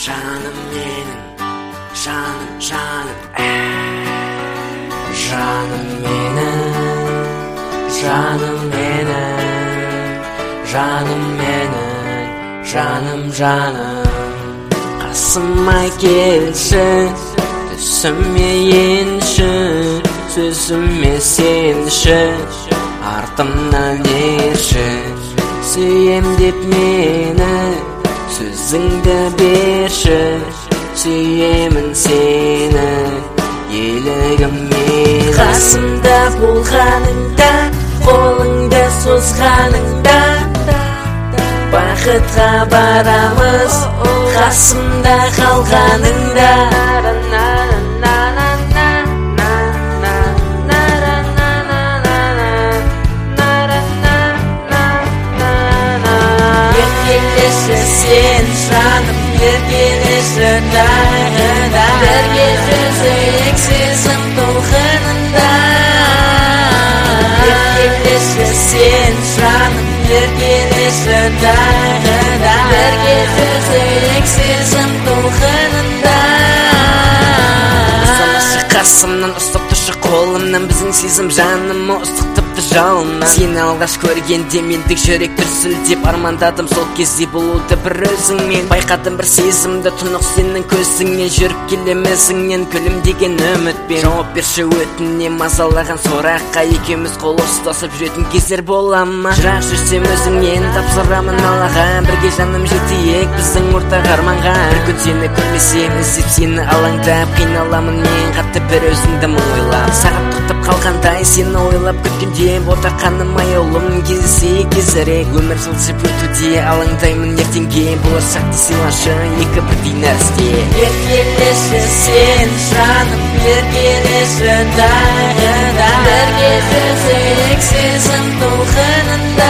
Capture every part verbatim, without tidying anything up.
Жаным менің, жаным, жаным, жаным менің, жаным менің, жаным менің, жаным, жаным. Қасыма келші, түсіме енші, сөзіме сенші, артымнан ерші. Сүйем деп мені, сөзіңді берші, сүйемін сені, елігім менің. Қасымда болғаныңда, қолыңды созғаныңда, бақытқа барамыз, қасымда қалғаныңда. Еркелеші сен жаным, еркелеші тағы да, бірге жүзейік сезім толқынында. Еркелеші сен жаным, еркелеші тағы да, бірге жүзейік сезім толқынында. Ұстамашы қасымнан, ұстап тұршы қолымнан, біздің сезім жанымы ұстық тіпті жалыннан. Сені алғаш көргенде мендік жүрек дүрсілдеп армандадым, сол кезде болуды бір өзіңмен. Байқадым бір сезімді тұнық сенің көзіңнен, жүріп келемізіңнен күлімдеген үмітпен. Жауап берші өтінем мазалаған сұраққа, екеуміз қол ұстасып жүретін кездер бола ма? Жырақ жүрсем өзіңнен тапсырамын Аллаға, бірге жаным жетейік біздің ортақ арманға. Бір күн сені көрмесем, іздеп сені алаңдап, қиналамын мен қатты бір өзіңді мың ойлап. Сағат тоқтап қалғандай сені ойлап күткенде, ботақаным аяулым кездесейік тезірек. Өмір жылжып өтуде алаңдаймын ертеңге, болашақты сыйлашы екі бірдей нәрсте. Еркелеші сен жаным, еркелеші тағы да, бірге жүзейік сезім толқынында.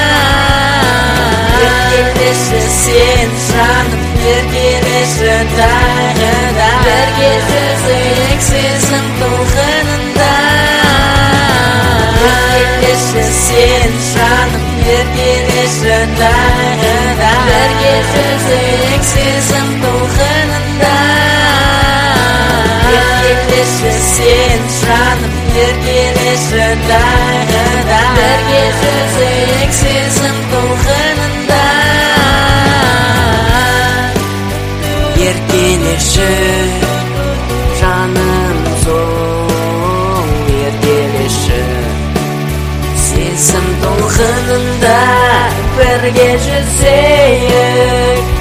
Еркелеші сен жаным, еркелеші тағы да, бірге жүзейік сезім толқынында. Еркелеші сен жаным, еркелеші тағы да, бірге жүзейік сезім толқынында. Еркелеші сен жаным, еркелеші тағы да, бірге жүзейік сезім толқынында. Еркелеші жаным сол, еркелеші сезім толқынында, бірге жүзейік